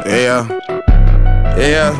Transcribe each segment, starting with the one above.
Yeah. Yeah.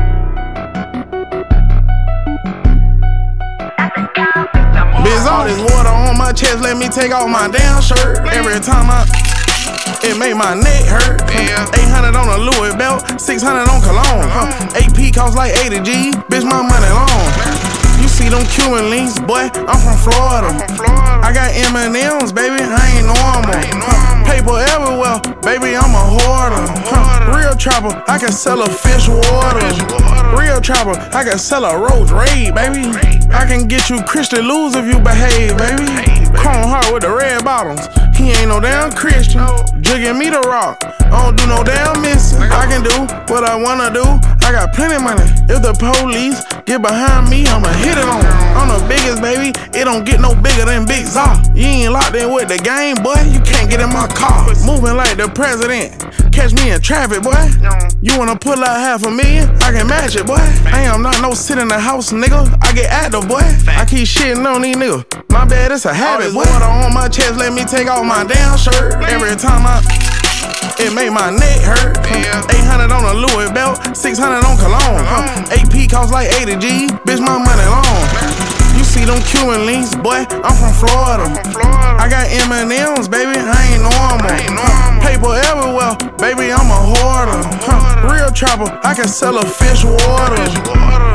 Biz, all this water on my chest, let me take off my damn shirt. Every time it make my neck hurt. 800 on a Louis belt, 600 on cologne. AP cost like 80 G, bitch, my money long. You see them Cuban links, boy, I'm from Florida. I got M&M's, baby, I ain't normal. Paper everywhere, baby, I'm a hoarder. Real trapper, I can sell a fish water. Real trapper, I can sell a road raid, baby. I can get you Christian lose if you behave, baby. Chrome heart with the red bottoms, he ain't no damn Christian. Jigging me the rock, I don't do no damn missing. I can do what I wanna do, I got plenty money. If the police get behind me, I'ma hit it on them. I'm the biggest, baby, it don't get no bigger than Big Zaw. You ain't locked in with the game, boy, you can't get in my car. Moving like the president, catch me in traffic, boy. You wanna pull out $500,000, I can match it, boy. I am not no sit in the house, nigga, I get active, boy. I keep shitting on these niggas, my bad, it's a habit, boy. Water on my chest, let me take off my damn shirt. Every time it make my neck hurt. 800 on a Louis belt, 600 on cologne. AP cost like 80 G, bitch, my money long. You see them Cuban links, boy, I'm from Florida. I got M&M's, baby, I ain't normal. Paper everywhere, baby, I'm a hoarder. Real trapper, I can sell a fish water.